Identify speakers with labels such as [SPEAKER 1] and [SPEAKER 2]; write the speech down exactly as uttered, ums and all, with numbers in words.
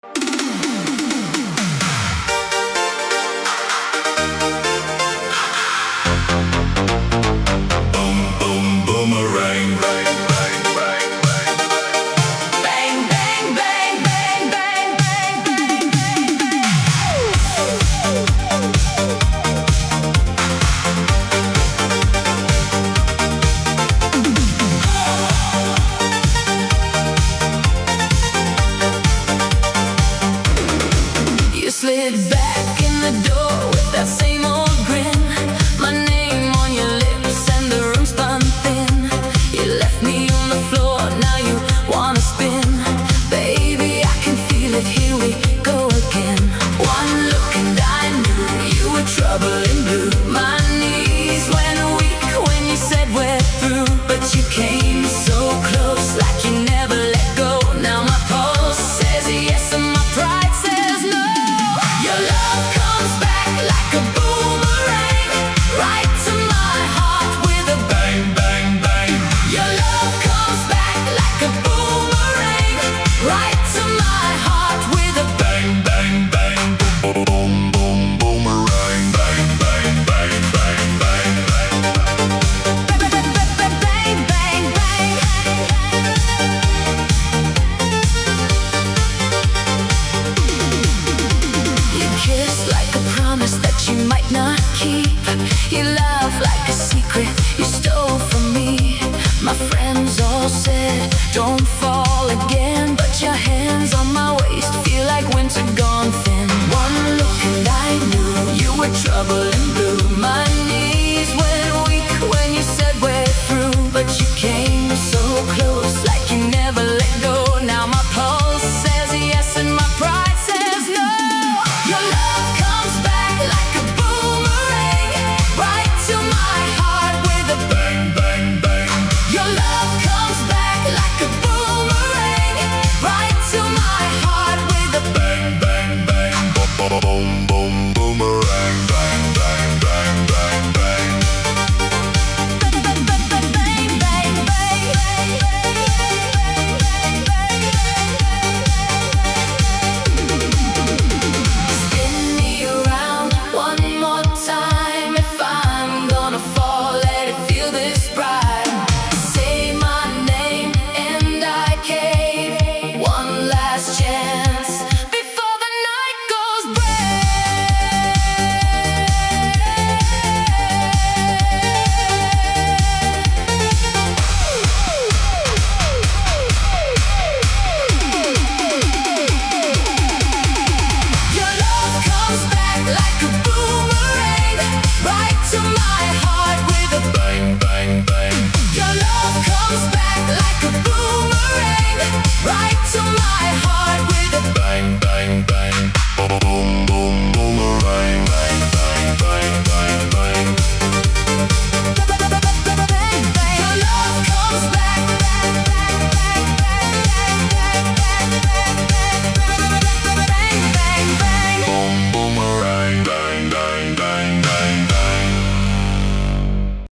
[SPEAKER 1] Slid back in the door with that same old grin. My name on your lips and the room spun thin. You left me on the floor, now you wanna spin. Baby, I can feel it, here we go again. One look and I knew you were trouble in blue. My knees went weak when you said we're through, but you came so close, like you never let go. Now my pulse says yes and my pride says no. Your love comes back like a boomerang, right to my heart with a bang, bang, bang. Your love comes back like a boomerang, right to my heart with a bang, bang, bang. Boom, boom, boomerang, bang, bang, bang, bang, bang, bang. Bang, bang, bang, bang. You kiss like a promise that you might not keep. You laugh like a secret you stole from me. My friends all said, don't fall